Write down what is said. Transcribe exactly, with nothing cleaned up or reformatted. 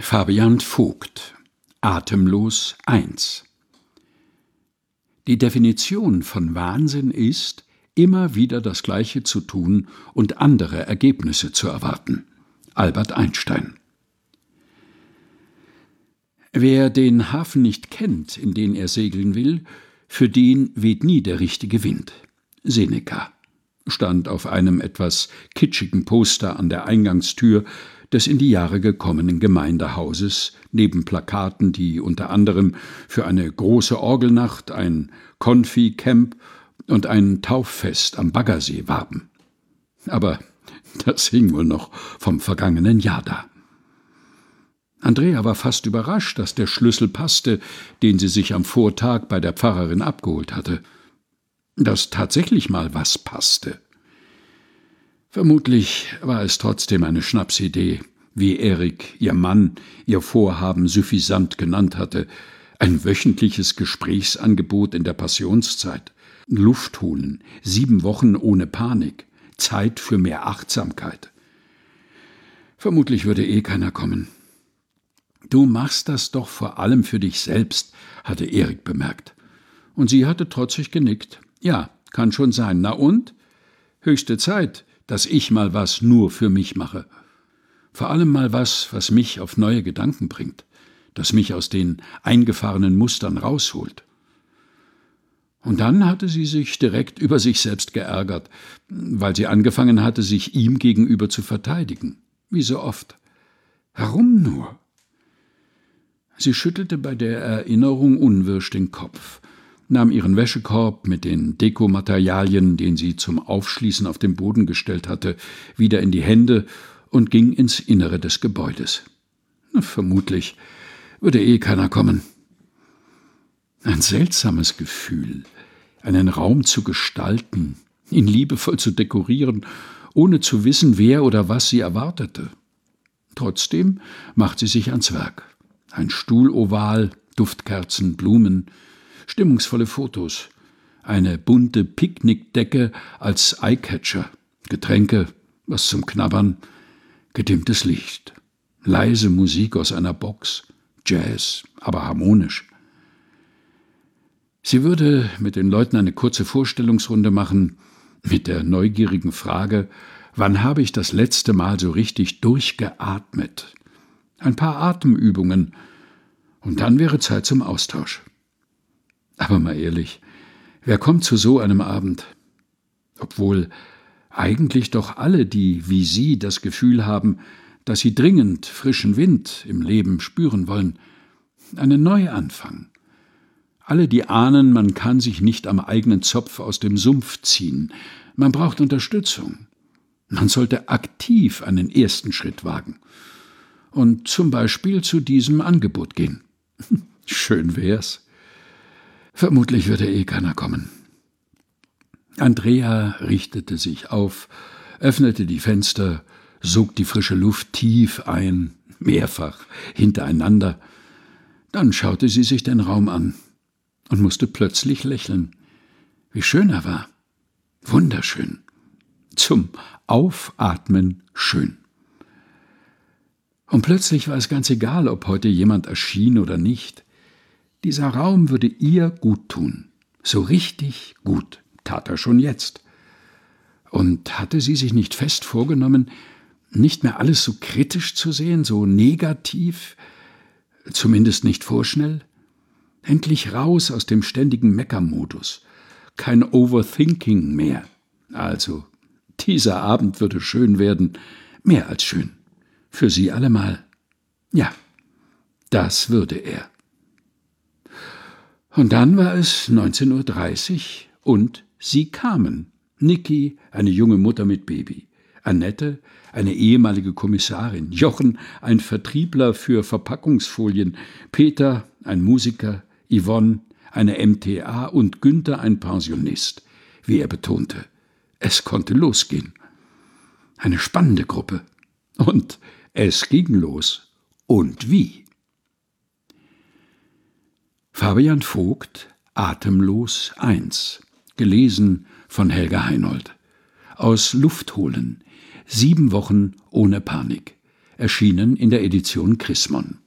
Fabian Vogt, Atemlos eins. Die Definition von Wahnsinn ist, immer wieder das Gleiche zu tun und andere Ergebnisse zu erwarten. Albert Einstein. Wer den Hafen nicht kennt, in den er segeln will, für den weht nie der richtige Wind. Seneca stand auf einem etwas kitschigen Poster an der Eingangstür des in die Jahre gekommenen Gemeindehauses, neben Plakaten, die unter anderem für eine große Orgelnacht, ein Konfi-Camp und ein Tauffest am Baggersee warben. Aber das hing wohl noch vom vergangenen Jahr da. Andrea war fast überrascht, dass der Schlüssel passte, den sie sich am Vortag bei der Pfarrerin abgeholt hatte. Dass tatsächlich mal was passte. Vermutlich war es trotzdem eine Schnapsidee, wie Erik, ihr Mann, ihr Vorhaben suffisant genannt hatte, ein wöchentliches Gesprächsangebot in der Passionszeit, Luft holen, sieben Wochen ohne Panik, Zeit für mehr Achtsamkeit. Vermutlich würde eh keiner kommen. »Du machst das doch vor allem für dich selbst«, hatte Erik bemerkt. Und sie hatte trotzig genickt. »Ja, kann schon sein. Na und? Höchste Zeit, dass ich mal was nur für mich mache. Vor allem mal was, was mich auf neue Gedanken bringt, das mich aus den eingefahrenen Mustern rausholt.« Und dann hatte sie sich direkt über sich selbst geärgert, weil sie angefangen hatte, sich ihm gegenüber zu verteidigen. Wie so oft. Warum nur? Sie schüttelte bei der Erinnerung unwirsch den Kopf, nahm ihren Wäschekorb mit den Dekomaterialien, den sie zum Aufschließen auf den Boden gestellt hatte, wieder in die Hände und ging ins Innere des Gebäudes. Vermutlich würde eh keiner kommen. Ein seltsames Gefühl, einen Raum zu gestalten, ihn liebevoll zu dekorieren, ohne zu wissen, wer oder was sie erwartete. Trotzdem macht sie sich ans Werk. Ein Stuhloval, Duftkerzen, Blumen, stimmungsvolle Fotos, eine bunte Picknickdecke als Eyecatcher, Getränke, was zum Knabbern, gedimmtes Licht, leise Musik aus einer Box, Jazz, aber harmonisch. Sie würde mit den Leuten eine kurze Vorstellungsrunde machen, mit der neugierigen Frage, wann habe ich das letzte Mal so richtig durchgeatmet? Ein paar Atemübungen, und dann wäre Zeit zum Austausch. Aber mal ehrlich, wer kommt zu so einem Abend? Obwohl eigentlich doch alle, die wie sie das Gefühl haben, dass sie dringend frischen Wind im Leben spüren wollen, einen Neuanfang. Alle, die ahnen, man kann sich nicht am eigenen Zopf aus dem Sumpf ziehen, man braucht Unterstützung. Man sollte aktiv einen ersten Schritt wagen und zum Beispiel zu diesem Angebot gehen. Schön wär's. Vermutlich würde eh keiner kommen. Andrea richtete sich auf, öffnete die Fenster, sog die frische Luft tief ein, mehrfach, hintereinander. Dann schaute sie sich den Raum an und musste plötzlich lächeln. Wie schön er war. Wunderschön. Zum Aufatmen schön. Und plötzlich war es ganz egal, ob heute jemand erschien oder nicht. Dieser Raum würde ihr gut tun. So richtig gut tat er schon jetzt. Und hatte sie sich nicht fest vorgenommen, nicht mehr alles so kritisch zu sehen, so negativ, zumindest nicht vorschnell? Endlich raus aus dem ständigen Meckermodus. Kein Overthinking mehr. Also, dieser Abend würde schön werden, mehr als schön. Für sie allemal. Ja, das würde er. Und dann war es neunzehn Uhr dreißig und sie kamen. Niki, eine junge Mutter mit Baby. Annette, eine ehemalige Kommissarin. Jochen, ein Vertriebler für Verpackungsfolien. Peter, ein Musiker. Yvonne, eine M T A und Günther, ein Pensionist. Wie er betonte, es konnte losgehen. Eine spannende Gruppe. Und es ging los. Und wie? Fabian Vogt, Atemlos eins. Gelesen von Helga Heinold. Aus Luft holen. Sieben Wochen ohne Panik. erschienen in der Edition Chrismon.